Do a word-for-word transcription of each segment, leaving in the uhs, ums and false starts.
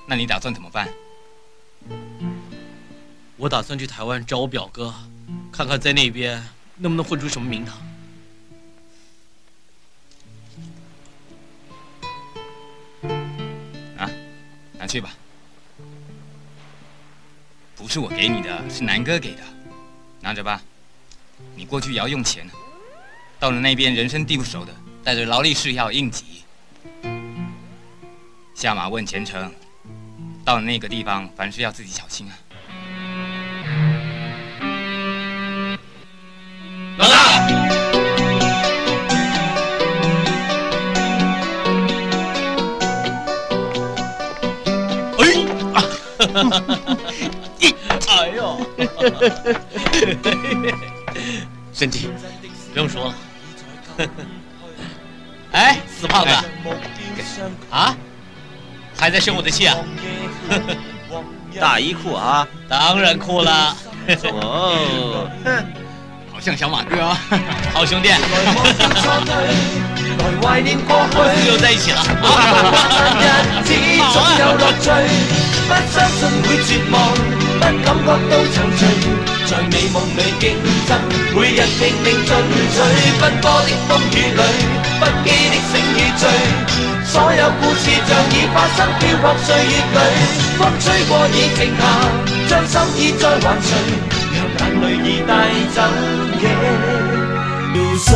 那你打算怎么办？ 我打算去台湾找我表哥，看看在那边能不能混出什么名堂。 啊，拿去吧。不是我给你的，是南哥给的，拿着吧。你过去也要用钱呢。到了那边人生地不熟的，带着劳力士要应急。下马问前程，到了那个地方，凡事要自己小心啊。 老大，哎，哎呦，身体不用说了。哎，死胖子，啊，还在生我的气啊？ 大衣裤啊， 当然酷了。 哦， 好像小马哥啊， 好兄弟，又在一起了。 日子總有樂趣，不相信會絕望，不感覺到躊躇，在美夢裏競爭，每日拼命進取，奔波的風雨裏，不羈的醒與醉，所有故事像已發生，飄泊歲月裏，風吹過已靜下，將心意再還誰，讓眼淚已帶走夜流水。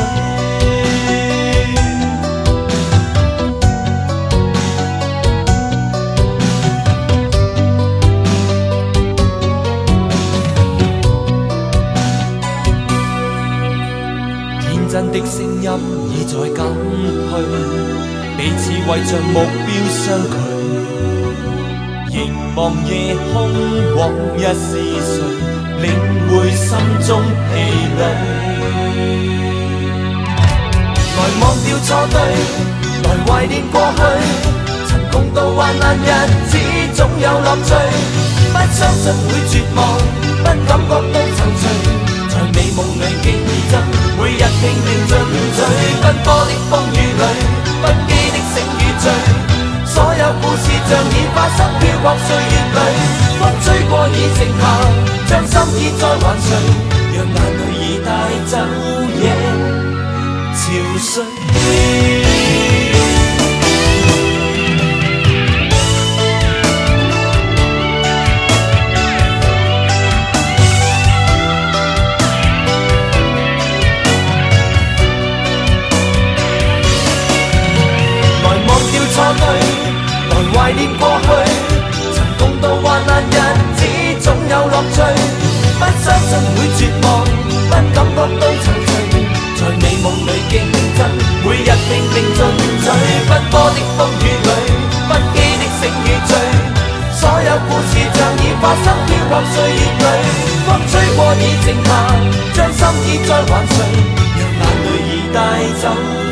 真的聲音已在減退，彼此為着目標相距，凝望夜空，往日是誰領會心中疲累？來忘掉錯對，來懷念過去，曾共度患難日子總有樂趣，不相信會絕望，不感覺到躊躇，在美夢裏競爭。每日拼命進取，奔波的風雨裏，不羈的醒與醉，所有故事像已發生，飄泊歲月裏，風吹過已靜下，將心意再還誰，讓眼淚已帶走夜潮水。錯對，來懷念過去，曾共度患難日子總有樂趣，不相信會絕望，不感覺到躊躇，在美夢裏競爭，每日拼命進取，奔波的風雨裏，不羈的醒與醉，所有故事像已發生，飄泊歲月裏，風吹過已靜下，將心意再還誰，讓眼淚已帶走。